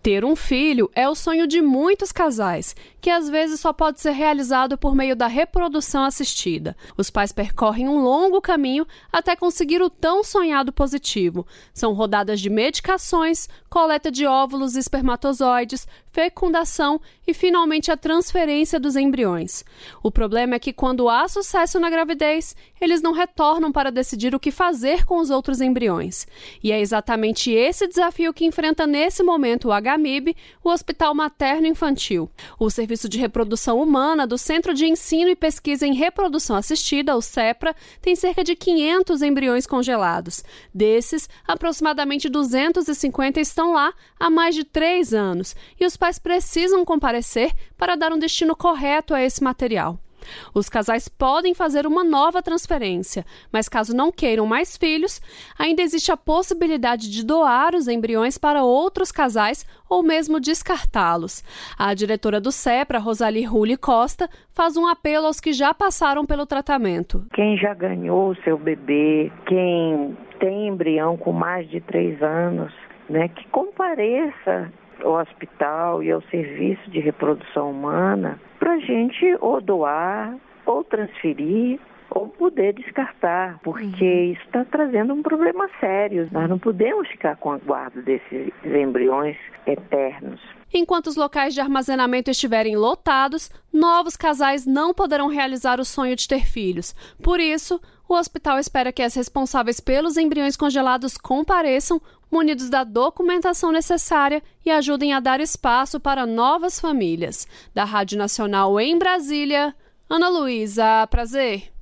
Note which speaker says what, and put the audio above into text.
Speaker 1: Ter um filho é o sonho de muitos casais, que às vezes só pode ser realizado por meio da reprodução assistida. Os pais percorrem um longo caminho até conseguir o tão sonhado positivo. São rodadas de medicações, coleta de óvulos e espermatozoides, fecundação e, finalmente, a transferência dos embriões. O problema é que, quando há sucesso na gravidez, eles não retornam para decidir o que fazer com os outros embriões. E é exatamente esse desafio que enfrenta nesse momento o HMIB, o Hospital Materno Infantil. O Serviço de Reprodução Humana do Centro de Ensino e Pesquisa em Reprodução Assistida, o CEPRA, tem cerca de 500 embriões congelados. Desses, aproximadamente 250 estão lá há mais de 3 anos, e os pais precisam comparecer para dar um destino correto a esse material. Os casais podem fazer uma nova transferência, mas caso não queiram mais filhos, ainda existe a possibilidade de doar os embriões para outros casais ou mesmo descartá-los. A diretora do CEPRA, Rosali Rulli Costa, faz um apelo aos que já passaram pelo tratamento.
Speaker 2: Quem já ganhou o seu bebê, quem tem embrião com mais de 3 anos, que compareça ao hospital e ao serviço de reprodução humana para a gente ou doar, ou transferir, ou poder descartar, porque isso está trazendo um problema sério. Nós não podemos ficar com a guarda desses embriões eternos.
Speaker 1: Enquanto os locais de armazenamento estiverem lotados, novos casais não poderão realizar o sonho de ter filhos. Por isso, o hospital espera que as responsáveis pelos embriões congelados compareçam, munidos da documentação necessária, e ajudem a dar espaço para novas famílias. Da Rádio Nacional em Brasília, Ana Luísa Prazer.